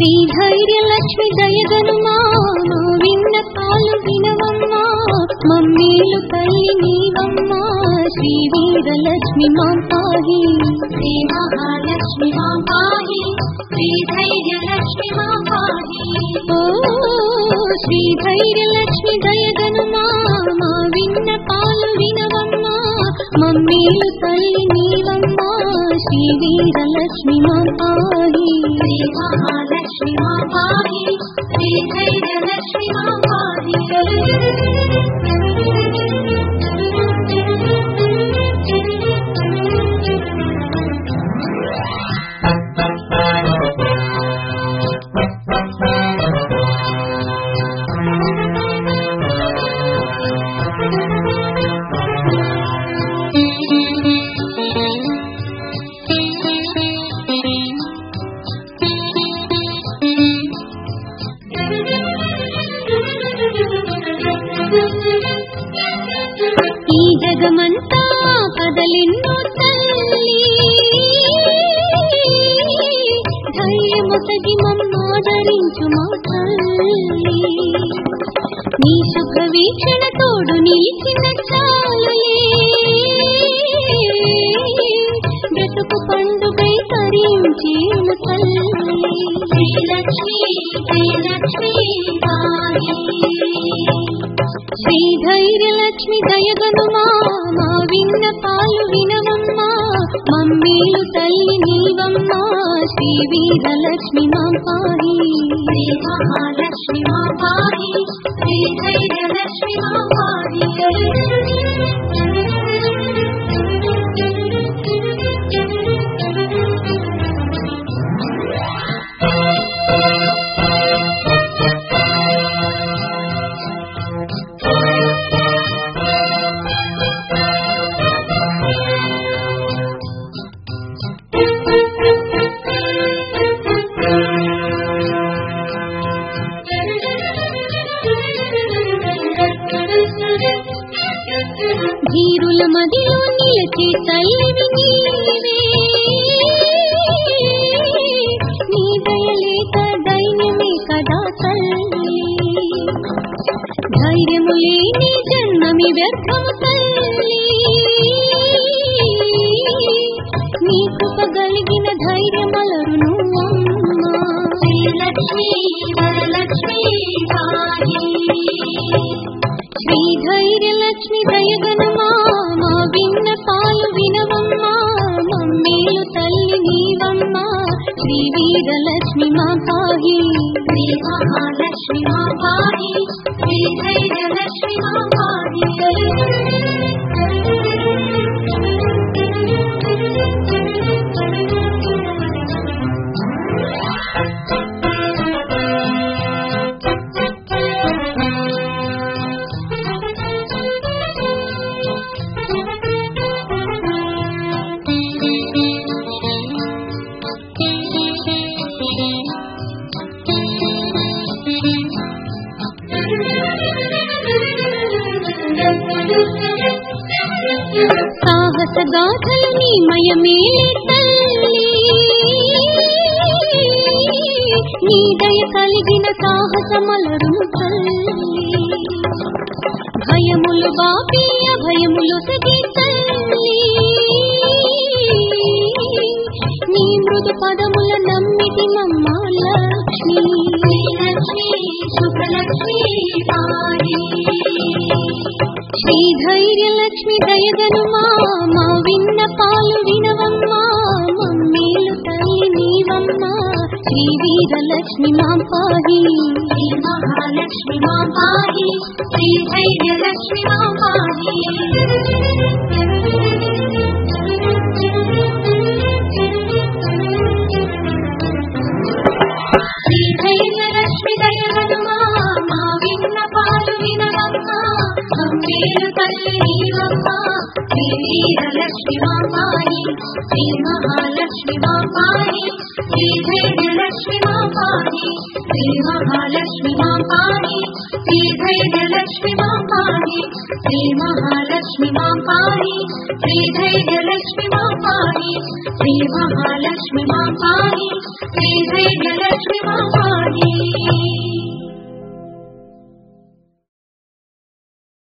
శ్రీధైర్యలక్ష్మి దయగనుమా మా విన్నపాలు వినవమ్మా మమ్మీలు తల్లి నీవమ్మా శ్రీ వీరలక్ష్మి మాం పాహి శ్రీ మహాలక్ష్మి మాం పాహి శ్రీధైర్యలక్ష్మి మాం పాహి ఓ శ్రీధైర్యలక్ష్మి దయగనుమా మా విన్నపాలు వినవమ్మా మమ్మీలు తల్లి నీవమ్మా శ్రీ వీరలక్ష్మి మాం పాహి శ్రీ మహాలక్ష్మి మాం పాహి శ్రీధైర్యలక్ష్మి మాం పాహి ఈ జగమంతా కదలిన్నో తల్లి ధైర్యముతగి మమ్మాదరించు మా తల్లి నీ సుఖ వీక్షణ తోడు నిలిచిన చాలులే బ్రతుకు పండుగై తరించేను తల్లి శ్రీలక్ష్మి శ్రీలక్ష్మి శ్రీధైర్యలక్ష్మి దయగనుమా మా విన్నపాలు వినవమ్మా మమ్మీలు తల్లి నీవమ్మా శ్రీ వీరలక్ష్మి మాం పాహి శ్రీ మహాలక్ష్మి మాం పాహి శ్రీధైర్యలక్ష్మి మాం పాహి ధీరుల మదిలో నిలిచి తల్లివి నీవే నీ దయలేక దైన్యమే కదా తల్లి ధైర్యము లేని జన్మమి వ్యర్థము తల్లి నీ కృప కలిగిన ధైర్యమలరును అమ్మా శ్రీలక్ష్మి వరలక్ష్మి శ్రీధైర్యలక్ష్మి దయగనుమా మా విన్నపాలు వినవమ్మా మమ్మీలు తల్లి నీవమ్మా శ్రీ వీరలక్ష్మి మాం పాహి శ్రీ మహాలక్ష్మి మాం పాహి శ్రీధైర్యలక్ష్మి మాం పాహి సాహస గాథలు నీ మయమేలే తల్లి నీ దయ కలిగిన సాహసమలరును తల్లి భయములు బాపి అభయములు సగి తల్లి నీ మృదు పదముల నమ్మితి మమ్మ లక్ష్మి లక్ష్మి శుభలక్ష్మి శ్రీధైర్యలక్ష్మి దయగనుమా మా విన్నపాలు వినవమ్మా మమ్మీలు తల్లి నీవమ్మా శ్రీ వీరలక్ష్మి మాం పాహి శ్రీ మహాలక్ష్మి మాం పాహి శ్రీధైర్యలక్ష్మి మాం పాహి శ్రీధైర్యలక్ష్మి దయగనుమా మా విన్నపాలు వినవమ్మా మమ్మీలు తల్లి నీవమ్మా శ్రీ వీరలక్ష్మి మాం పాహి శ్రీ మహాలక్ష్మి మాం పాహి శ్రీధైర్యలక్ష్మి మాం పాహి శ్రీ మహాలక్ష్మి మాం పాహి శ్రీధైర్యలక్ష్మి మాం పాహి శ్రీ మహాలక్ష్మి మాం పాహి శ్రీధైర్యలక్ష్మి మాం పాహి శ్రీ మహాలక్ష్మి మాం పాహి శ్రీధైర్యలక్ష్మి శివ